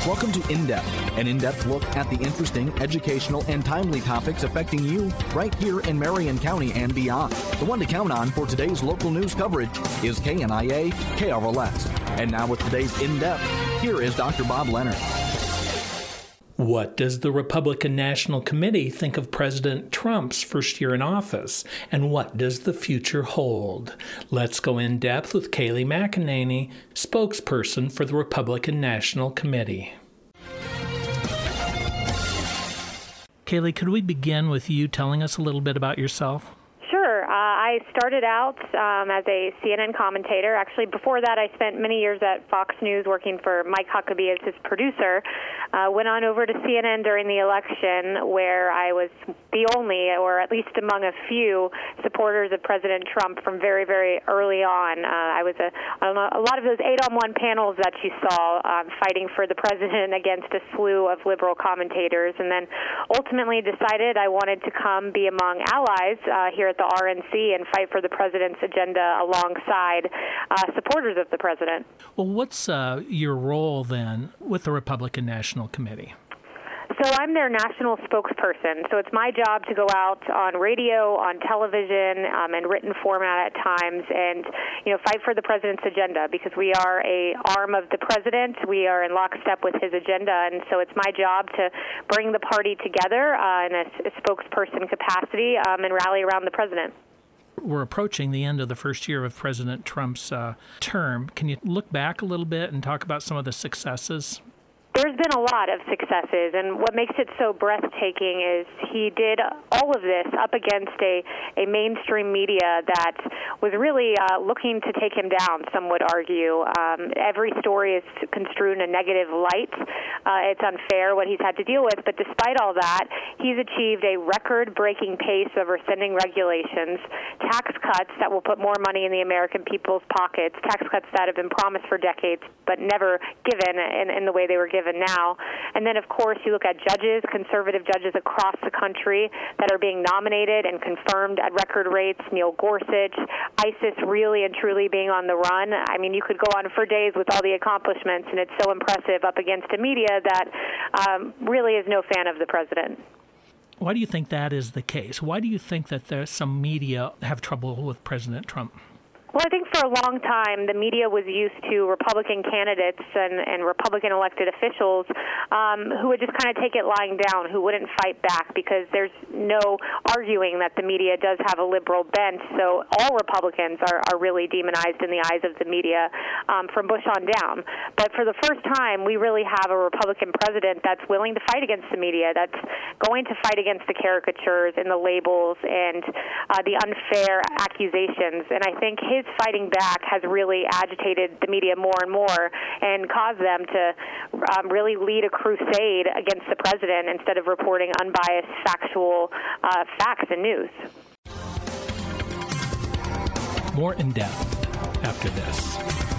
Welcome to In Depth, an in-depth look at the interesting, educational, and timely topics affecting you right here in Marion County and beyond. The one to count on for today's local news coverage is KNIA KRLS. And now with today's In Depth, here is Dr. Bob Leonard. What does the Republican National Committee think of President Trump's first year in office? And what does the future hold? Let's go in depth with Kayleigh McEnany, spokesperson for the Republican National Committee. Kayleigh, could we begin with you telling us a little bit about yourself? Sure. I started out as a CNN commentator. Actually, before that, I spent many years at Fox News working for Mike Huckabee as his producer. Went on over to CNN during the election, where I was the only, or at least among a few, supporters of President Trump from very, very early on. I was on a lot of those 8-on-1 panels that you saw, fighting for the president against a slew of liberal commentators, and then ultimately decided I wanted to come be among allies here at the RNC and fight for the president's agenda alongside supporters of the president. Well, what's your role then with the Republican National Committee? So I'm their national spokesperson. So it's my job to go out on radio, on television, and written format at times, and fight for the president's agenda, because we are a arm of the president. We are in lockstep with his agenda, and so it's my job to bring the party together in a spokesperson capacity and rally around the president. We're approaching the end of the first year of President Trump's term. Can you look back a little bit and talk about some of the successes? There's been a lot of successes, and what makes it so breathtaking is he did all of this up against a mainstream media that was really looking to take him down, some would argue. Every story is construed in a negative light. It's unfair what he's had to deal with, but despite all that, he's achieved a record-breaking pace of rescinding regulations, tax cuts that will put more money in the American people's pockets, tax cuts that have been promised for decades but never given in the way they were given now. And then, of course, you look at judges, conservative judges across the country that are being nominated and confirmed at record rates. Neil Gorsuch, ISIS really and truly being on the run. I mean, you could go on for days with all the accomplishments, and it's so impressive up against a media that really is no fan of the president. Why do you think that is the case? Why do you think that some media have trouble with President Trump? Well, I think for a long time the media was used to Republican candidates and Republican elected officials who would just kind of take it lying down, who wouldn't fight back, because there's no arguing that the media does have a liberal bent. So all Republicans are really demonized in the eyes of the media from Bush on down. But for the first time, we really have a Republican president that's willing to fight against the media, that's going to fight against the caricatures and the labels and the unfair accusations. And I think his fighting back has really agitated the media more and more and caused them to really lead a crusade against the president instead of reporting unbiased, factual facts and news. More in depth after this.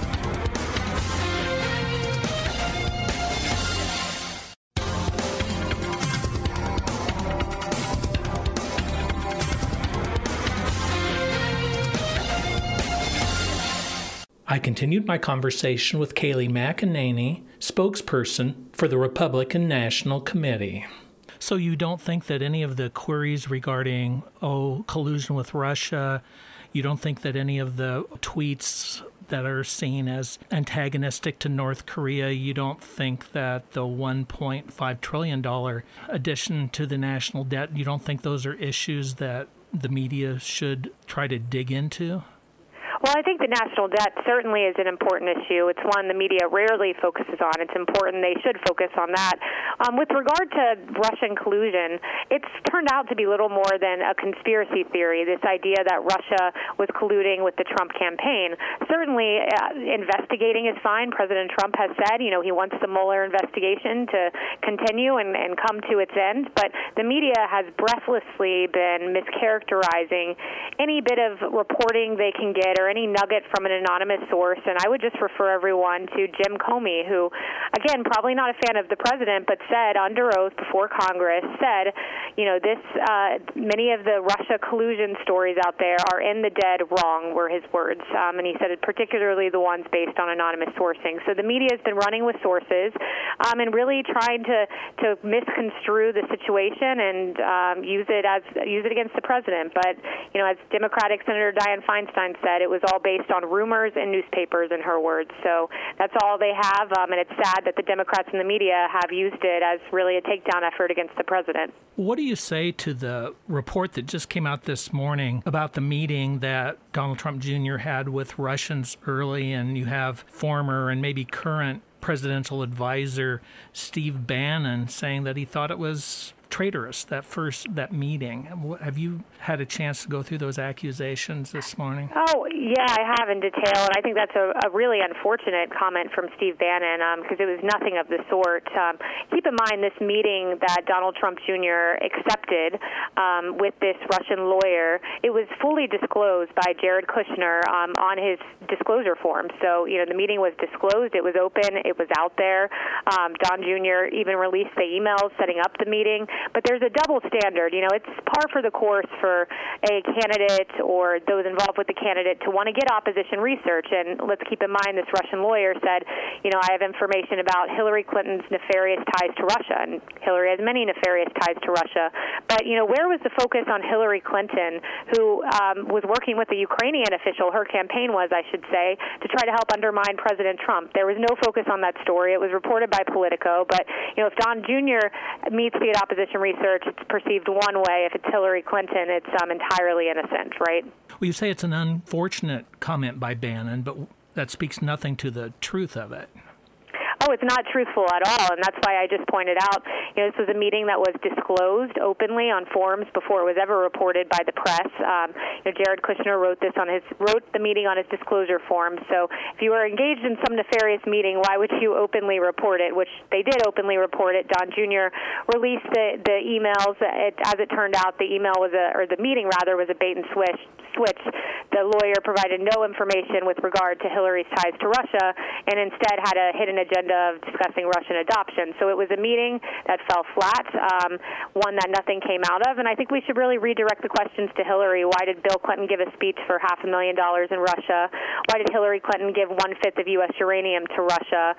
I continued my conversation with Kayleigh McEnany, spokesperson for the Republican National Committee. So you don't think that any of the queries regarding, collusion with Russia, you don't think that any of the tweets that are seen as antagonistic to North Korea, you don't think that the $1.5 trillion addition to the national debt, you don't think those are issues that the media should try to dig into? Well, I think the national debt certainly is an important issue. It's one the media rarely focuses on. It's important they should focus on that. With regard to Russian collusion, it's turned out to be little more than a conspiracy theory, this idea that Russia was colluding with the Trump campaign. Certainly, investigating is fine. President Trump has said, he wants the Mueller investigation to continue and come to its end. But the media has breathlessly been mischaracterizing any bit of reporting they can get or any nugget from an anonymous source, and I would just refer everyone to Jim Comey, who, again, probably not a fan of the president, but said under oath before Congress, said, many of the Russia collusion stories out there are in the dead wrong, were his words. And he said particularly the ones based on anonymous sourcing. So the media has been running with sources and really trying to misconstrue the situation and use it against the president. But, as Democratic Senator Dianne Feinstein said, it was all based on rumors and newspapers, in her words. So that's all they have, and it's sad that the Democrats and the media have used it as really a takedown effort against the president. What do you say to the report that just came out this morning about the meeting that Donald Trump Jr. had with Russians early, and you have former and maybe current presidential advisor Steve Bannon saying that he thought it was traitorous, that meeting? Have you had a chance to go through those accusations this morning? Oh, yeah, I have in detail, and I think that's a really unfortunate comment from Steve Bannon because it was nothing of the sort. Keep in mind this meeting that Donald Trump Jr. accepted with this Russian lawyer, it was fully disclosed by Jared Kushner on his disclosure form. So, the meeting was disclosed, it was open, it was out there. Don Jr. even released the emails setting up the meeting. But there's a double standard. It's par for the course for a candidate or those involved with the candidate to want to get opposition research. And let's keep in mind this Russian lawyer said, I have information about Hillary Clinton's nefarious ties to Russia. And Hillary has many nefarious ties to Russia. But, where was the focus on Hillary Clinton, who was working with a Ukrainian official, her campaign was, I should say, to try to help undermine President Trump? There was no focus on that story. It was reported by Politico. But, if Don Jr. meets the opposition research, it's perceived one way. If it's Hillary Clinton, it's entirely innocent, right? Well, you say it's an unfortunate comment by Bannon, but that speaks nothing to the truth of it. Oh, it's not truthful at all, and that's why I just pointed out, this was a meeting that was disclosed openly on forums before it was ever reported by the press. Jared Kushner wrote the meeting on his disclosure form. So if you were engaged in some nefarious meeting, why would you openly report it? Which they did openly report it. Don Jr. released the emails. As it turned out, the meeting was a bait and switch. The lawyer provided no information with regard to Hillary's ties to Russia, and instead had a hidden agenda of discussing Russian adoption. So it was a meeting that fell flat, one that nothing came out of, and I think we should really redirect the questions to Hillary. Why did Bill Clinton give a speech for $500,000 in Russia? Why did Hillary Clinton give 1/5 of U.S. uranium to Russia,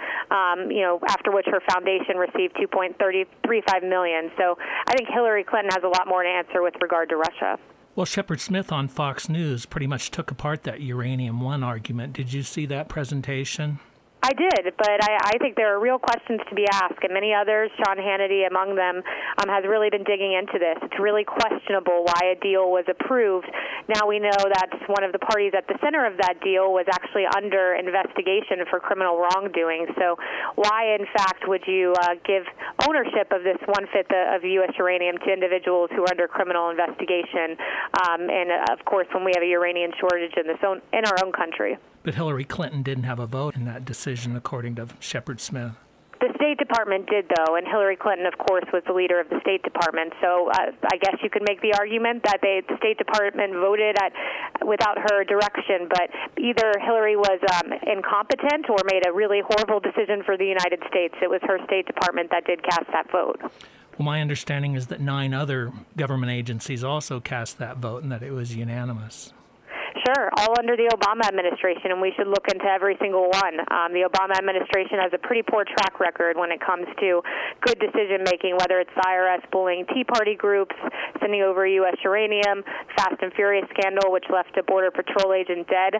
after which her foundation received $2.35 million? So I think Hillary Clinton has a lot more to answer with regard to Russia. Well, Shepard Smith on Fox News pretty much took apart that Uranium One argument. Did you see that presentation? I did, but I think there are real questions to be asked, and many others, Sean Hannity among them, has really been digging into this. It's really questionable why a deal was approved. Now we know that one of the parties at the center of that deal was actually under investigation for criminal wrongdoing. So why, in fact, would you give ownership of this 1/5 of U.S. uranium to individuals who are under criminal investigation? And, of course, when we have a uranium shortage in our own country. But Hillary Clinton didn't have a vote in that decision, according to Shepard Smith. The State Department did, though, and Hillary Clinton, of course, was the leader of the State Department. So I guess you could make the argument that the State Department voted without her direction, but either Hillary was incompetent or made a really horrible decision for the United States. It was her State Department that did cast that vote. Well, my understanding is that 9 other government agencies also cast that vote and that it was unanimous. Sure, all under the Obama administration, and we should look into every single one. The Obama administration has a pretty poor track record when it comes to good decision-making, whether it's the IRS bullying Tea Party groups, sending over U.S. uranium, Fast and Furious scandal, which left a Border Patrol agent dead.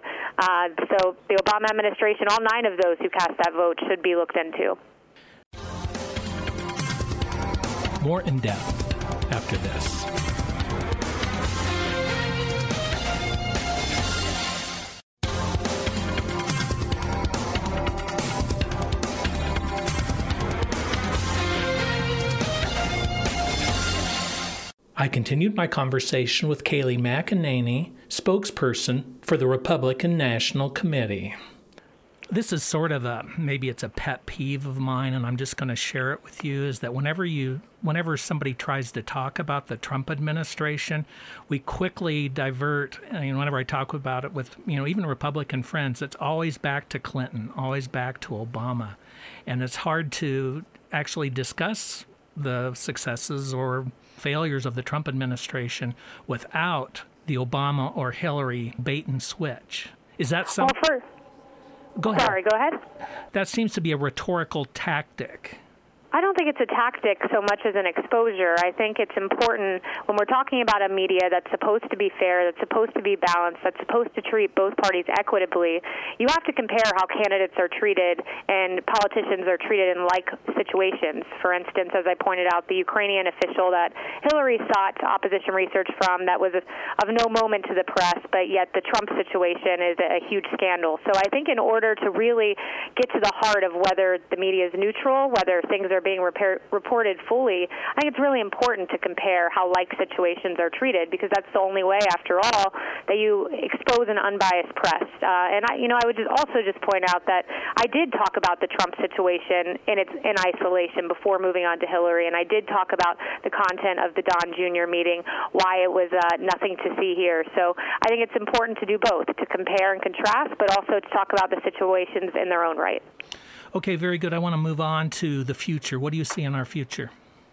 So the Obama administration, all 9 of those who cast that vote should be looked into. More in depth after this. I continued my conversation with Kayleigh McEnany, spokesperson for the Republican National Committee. This is sort of maybe it's a pet peeve of mine, and I'm just going to share it with you, is that whenever somebody tries to talk about the Trump administration, we quickly divert. Whenever I talk about it with, even Republican friends, it's always back to Clinton, always back to Obama. And it's hard to actually discuss the successes or failures of the Trump administration without the Obama or Hillary bait and switch. Is that something? Go ahead. Sorry, go ahead. That seems to be a rhetorical tactic. I don't think it's a tactic so much as an exposure. I think it's important when we're talking about a media that's supposed to be fair, that's supposed to be balanced, that's supposed to treat both parties equitably. You have to compare how candidates are treated and politicians are treated in like situations. For instance, as I pointed out, the Ukrainian official that Hillary sought opposition research from that was of no moment to the press, but yet the Trump situation is a huge scandal. So I think in order to really get to the heart of whether the media is neutral, whether things are being reported fully, I think it's really important to compare how like situations are treated, because that's the only way, after all, that you expose an unbiased press. And I would also point out that I did talk about the Trump situation in isolation before moving on to Hillary, and I did talk about the content of the Don Jr. meeting, why it was nothing to see here. So I think it's important to do both, to compare and contrast, but also to talk about the situations in their own right. Okay, very good. I want to move on to the future. What do you see in our future?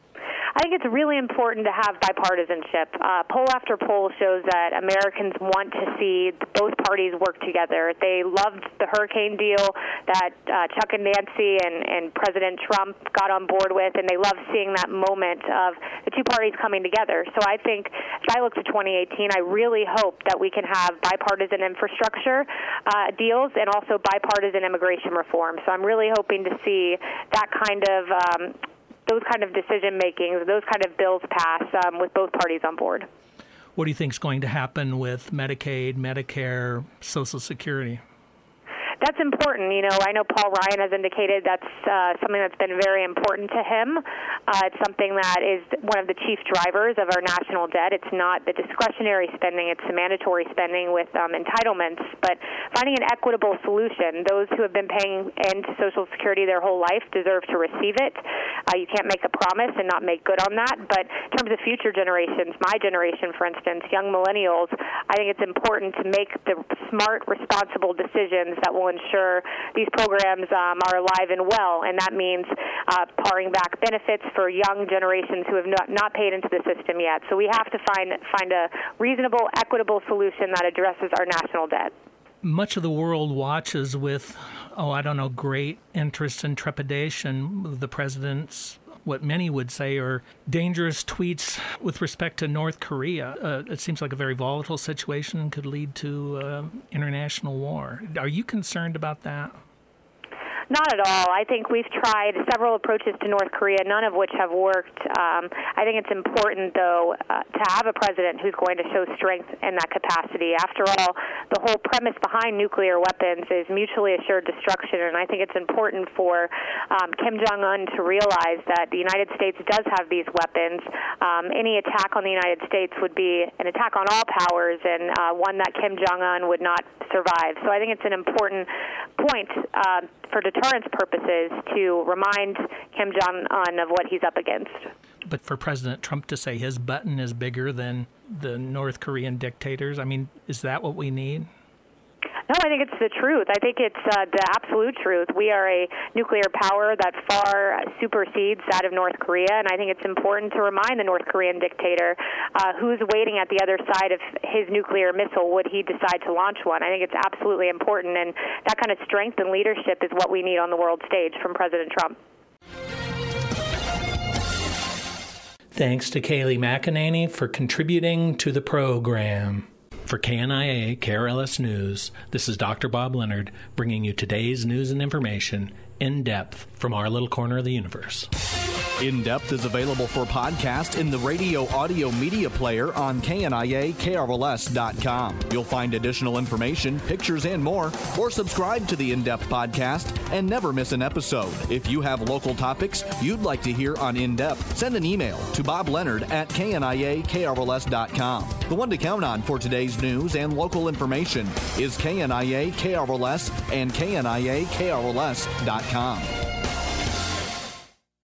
I think it's really important to have bipartisanship. Poll after poll shows that Americans want to see both parties work together. They loved the hurricane deal that Chuck and Nancy and President Trump got on board with, and they loved seeing that moment of the two parties coming together. So I think, as I look to 2018, I really hope that we can have bipartisan infrastructure deals and also bipartisan immigration reform. So I'm really hoping to see that kind of those kind of decision-makings, those kind of bills pass with both parties on board. What do you think is going to happen with Medicaid, Medicare, Social Security? That's important. I know Paul Ryan has indicated that's something that's been very important to him. It's something that is one of the chief drivers of our national debt. It's not the discretionary spending, it's the mandatory spending with entitlements, but finding an equitable solution. Those who have been paying into Social Security their whole life deserve to receive it. You can't make a promise and not make good on that, but in terms of future generations, my generation, for instance, young millennials, I think it's important to make the smart, responsible decisions that will ensure these programs are alive and well, and that means paring back benefits for young generations who have not paid into the system yet. So we have to find a reasonable, equitable solution that addresses our national debt. Much of the world watches with, great interest and trepidation the president's, what many would say are dangerous tweets with respect to North Korea. It seems like a very volatile situation, could lead to international war. Are you concerned about that? Not at all. I think we've tried several approaches to North Korea, none of which have worked. I think it's important, though, to have a president who's going to show strength in that capacity. After all, the whole premise behind nuclear weapons is mutually assured destruction, and I think it's important for Kim Jong-un to realize that the United States does have these weapons. Any attack on the United States would be an attack on all powers, and one that Kim Jong-un would not survive. So I think it's an important point for deterrence purposes to remind Kim Jong-un of what he's up against. But for President Trump to say his button is bigger than the North Korean dictators, is that what we need? No, I think it's the truth. I think it's the absolute truth. We are a nuclear power that far supersedes that of North Korea, and I think it's important to remind the North Korean dictator who's waiting at the other side of his nuclear missile would he decide to launch one. I think it's absolutely important, and that kind of strength and leadership is what we need on the world stage from President Trump. Thanks to Kayleigh McEnany for contributing to the program. For KNIA KRLS News, this is Dr. Bob Leonard bringing you today's news and information in depth from our little corner of the universe. In Depth is available for podcast in the radio audio media player on KNIA-KRLS.com. You'll find additional information, pictures, and more, or subscribe to the In Depth podcast and never miss an episode. If you have local topics you'd like to hear on In Depth, send an email to Bob Leonard at KNIA-KRLS.com. The one to count on for today's news and local information is KNIA-KRLS and KNIA-KRLS.com.